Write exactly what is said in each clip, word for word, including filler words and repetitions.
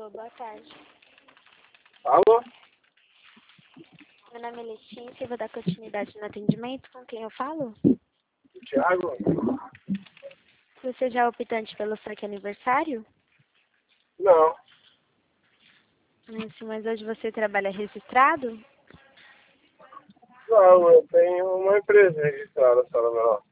Alô, boa tarde. Alô? Meu nome é Letícia e vou dar continuidade no atendimento. Com quem eu falo? Thiago? Você já é optante pelo saque aniversário? Não. Isso, mas hoje você trabalha registrado? Não, eu tenho uma empresa registrada só no meu nome.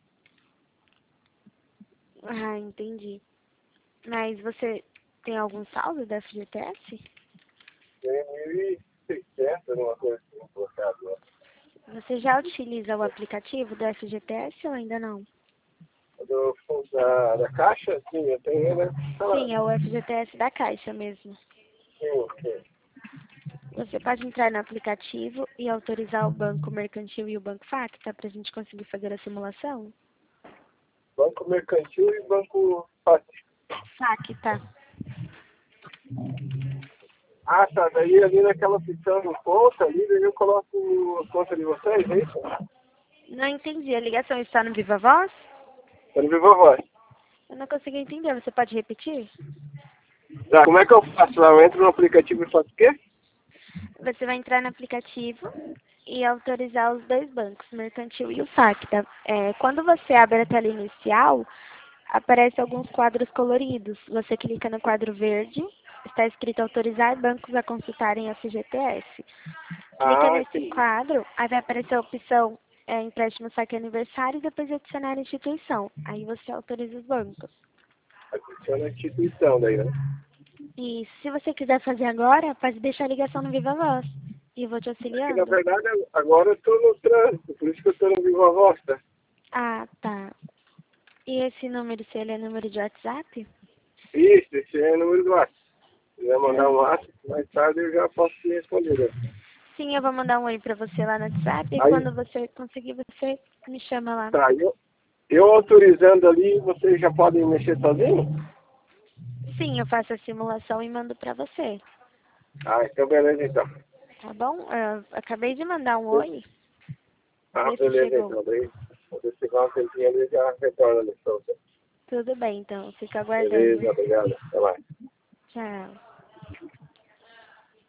Ah, entendi. Mas você tem algum saldo da F G T S? Tem mil e seiscentos, alguma coisa assim, colocado lá. Você já utiliza o aplicativo do F G T S ou ainda não? Do fundo da, da caixa? Sim, eu tenho, né? Tá lá. Sim, é o F G T S da Caixa mesmo. Sim, sim. Você pode entrar no aplicativo e autorizar o Banco Mercantil e o Banco Facta para a gente conseguir fazer a simulação? Banco Mercantil e Banco Fácil. Facta. Ah, tá. Daí ali naquela opção do conta, ali daí eu coloco a conta de vocês, é isso? Não entendi. A ligação está no Viva Voz? Eu não vivo a voz. Eu não consegui entender. Você pode repetir? Tá, como é que eu faço lá? Eu entro no aplicativo e faço o quê? Você vai entrar no aplicativo e autorizar os dois bancos, o Mercantil e o Facta. É, quando você abre a tela inicial, aparecem alguns quadros coloridos. Você clica no quadro verde, está escrito autorizar bancos a consultarem a F G T S. Clica Ah, nesse entendi. quadro, aí vai aparecer a opção é, empréstimo saque aniversário e depois adicionar a instituição. Aí você autoriza os bancos. Adiciona a instituição daí, né? E se você quiser fazer agora, pode deixar a ligação no Viva Voz. E eu vou te É que, na auxiliando. verdade, agora eu tô no trânsito, por isso que eu tô no Viva Voz, tá? Ah, tá. E esse número, se ele é número de WhatsApp? Isso, esse é o número do WhatsApp. Se quiser mandar um Ah, WhatsApp, mais tarde eu já posso te responder, né? sim, eu vou mandar um oi pra você lá no WhatsApp e Aí, quando você conseguir, você me chama lá. tá, eu, eu autorizando ali, vocês já podem mexer sozinho? Sim, eu faço a simulação e mando pra você. Ah, então beleza, então. Tá bom? Eu acabei de mandar um oi. Ah, Vê se beleza, chegou. então. Daí, quando eu chegar um tempinho ali, já retorna a lição. Tudo bem, então. Fico aguardando. Beleza, obrigado. Até mais. Tchau.